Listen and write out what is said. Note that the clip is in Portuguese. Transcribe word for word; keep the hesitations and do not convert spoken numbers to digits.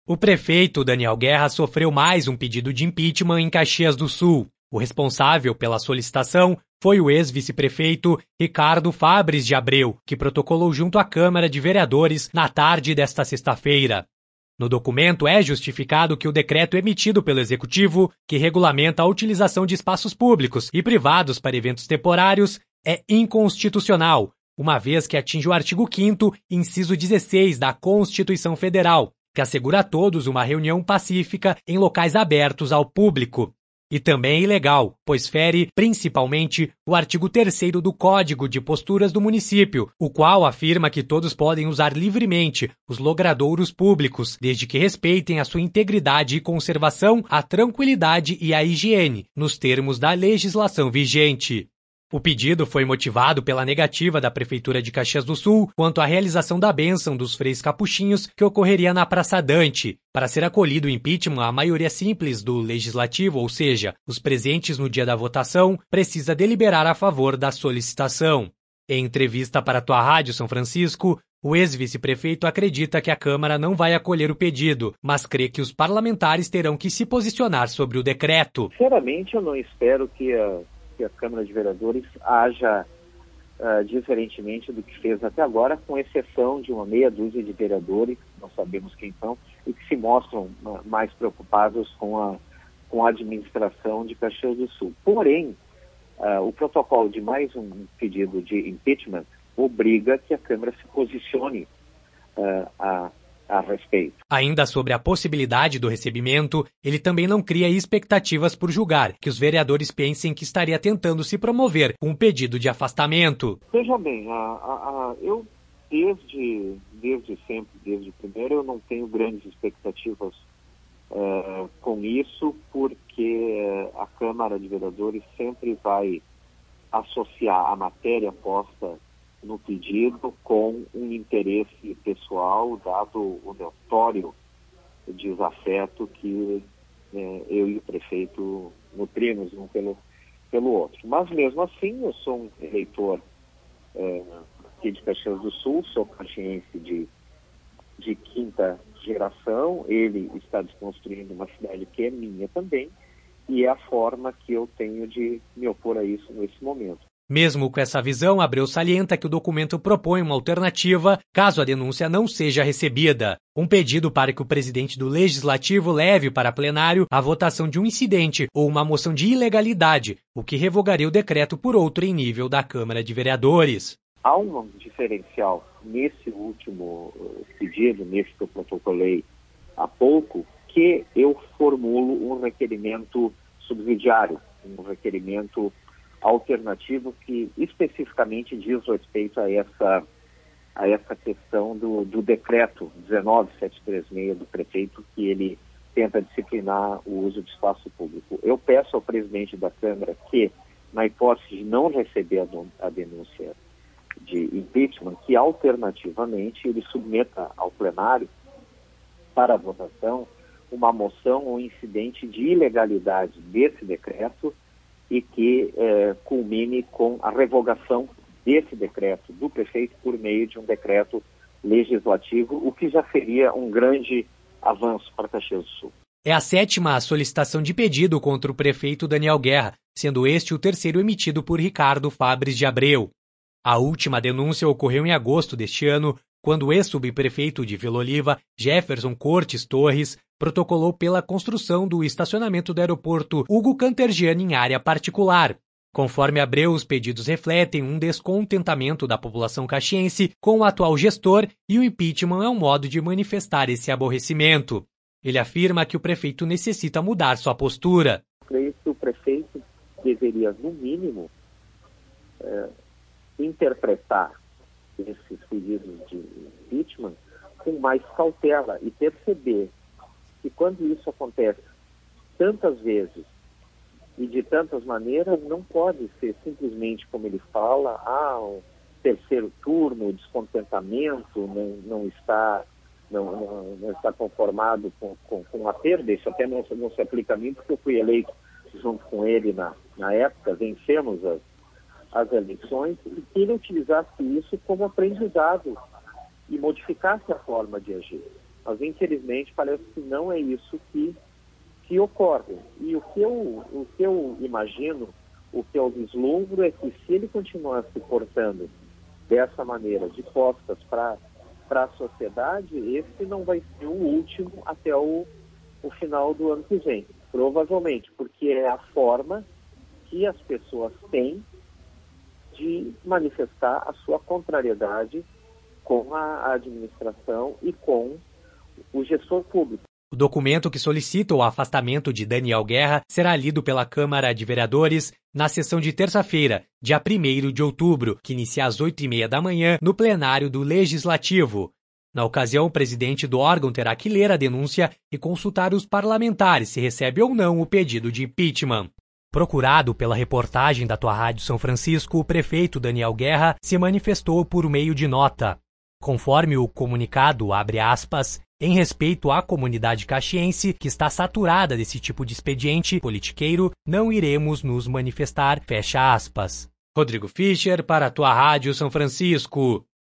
O prefeito Daniel Guerra sofreu mais um pedido de impeachment em Caxias do Sul. O responsável pela solicitação foi o ex-vice-prefeito Ricardo Fabres de Abreu, que protocolou junto à Câmara de Vereadores na tarde desta sexta-feira. No documento é justificado que o decreto emitido pelo Executivo, que regulamenta a utilização de espaços públicos e privados para eventos temporários, é inconstitucional, uma vez que atinge o artigo quinto, inciso dezesseis da Constituição Federal, que assegura a todos uma reunião pacífica em locais abertos ao público. E também é ilegal, pois fere, principalmente, o artigo terceiro do Código de Posturas do município, o qual afirma que todos podem usar livremente os logradouros públicos, desde que respeitem a sua integridade e conservação, a tranquilidade e a higiene, nos termos da legislação vigente. O pedido foi motivado pela negativa da Prefeitura de Caxias do Sul quanto à realização da bênção dos freis capuchinhos que ocorreria na Praça Dante. Para ser acolhido o impeachment, a maioria simples do Legislativo, ou seja, os presentes no dia da votação, precisa deliberar a favor da solicitação. Em entrevista para a Tua Rádio São Francisco, o ex-vice-prefeito acredita que a Câmara não vai acolher o pedido, mas crê que os parlamentares terão que se posicionar sobre o decreto. Sinceramente, eu não espero que a... que a Câmara de Vereadores haja uh, diferentemente do que fez até agora, com exceção de uma meia dúzia de vereadores, não sabemos quem são, e que se mostram uh, mais preocupados com a, com a administração de Caxias do Sul. Porém, uh, o protocolo de mais um pedido de impeachment obriga que a Câmara se posicione uh, a a respeito. Ainda sobre a possibilidade do recebimento, ele também não cria expectativas por julgar que os vereadores pensem que estaria tentando se promover com um pedido de afastamento. Veja bem, a, a, a, eu desde, desde sempre, desde o primeiro, eu não tenho grandes expectativas uh, com isso, porque a Câmara de Vereadores sempre vai associar a matéria posta no pedido com um interesse pessoal, dado o notório desafeto que eh, eu e o prefeito nutrimos um pelo, pelo outro. Mas mesmo assim, eu sou um eleitor eh, aqui de Caxias do Sul, sou caxiense de, de quinta geração, ele está desconstruindo uma cidade que é minha também, e é a forma que eu tenho de me opor a isso nesse momento. Mesmo com essa visão, Abreu salienta que o documento propõe uma alternativa caso a denúncia não seja recebida. Um pedido para que o presidente do Legislativo leve para plenário a votação de um incidente ou uma moção de ilegalidade, o que revogaria o decreto por outro em nível da Câmara de Vereadores. Há um diferencial nesse último pedido, nesse que eu protocolei há pouco, que eu formulo um requerimento subsidiário, um requerimento alternativo que especificamente diz respeito a essa, a essa questão do, do decreto dezenove mil setecentos e trinta e seis do prefeito, que ele tenta disciplinar o uso de espaço público. Eu peço ao presidente da Câmara que, na hipótese de não receber a, a denúncia de impeachment, que alternativamente ele submeta ao plenário para a votação uma moção ou incidente de ilegalidade desse decreto e que eh, culmine com a revogação desse decreto do prefeito por meio de um decreto legislativo, o que já seria um grande avanço para Caxias do Sul. É a sétima solicitação de pedido contra o prefeito Daniel Guerra, sendo este o terceiro emitido por Ricardo Fabres de Abreu. A última denúncia ocorreu em agosto deste ano, quando o ex-subprefeito de Vila Oliva, Jefferson Cortes Torres, protocolou pela construção do estacionamento do aeroporto Hugo Cantergiani em área particular. Conforme Abreu, os pedidos refletem um descontentamento da população caxiense com o atual gestor e o impeachment é um modo de manifestar esse aborrecimento. Ele afirma que o prefeito necessita mudar sua postura. Creio que o prefeito deveria, no mínimo, é, interpretar esses pedidos de impeachment com mais cautela e perceber que quando isso acontece tantas vezes e de tantas maneiras, não pode ser simplesmente como ele fala, ah, um terceiro turno, descontentamento, não, não, está, não, não, não está conformado com, com, com a perda. Isso até não, não se aplica a mim, porque eu fui eleito junto com ele na, na época, vencemos as, as eleições, e que ele utilizasse isso como aprendizado e modificasse a forma de agir. Mas, infelizmente, parece que não é isso que, que ocorre. E o que, eu, o que eu imagino, o que eu vislumbro é que se ele continuar se portando dessa maneira, de costas para a sociedade, esse não vai ser o último até o, o final do ano que vem. Provavelmente, porque é a forma que as pessoas têm de manifestar a sua contrariedade com a administração e com o gestor público. O documento que solicita o afastamento de Daniel Guerra será lido pela Câmara de Vereadores na sessão de terça-feira, dia primeiro de outubro, que inicia às oito e meia da manhã no plenário do Legislativo. Na ocasião, o presidente do órgão terá que ler a denúncia e consultar os parlamentares se recebe ou não o pedido de impeachment. Procurado pela reportagem da Tua Rádio São Francisco, o prefeito Daniel Guerra se manifestou por meio de nota. Conforme o comunicado, abre aspas, em respeito à comunidade caxiense que está saturada desse tipo de expediente politiqueiro, não iremos nos manifestar, fecha aspas. Rodrigo Fischer para a Tua Rádio São Francisco.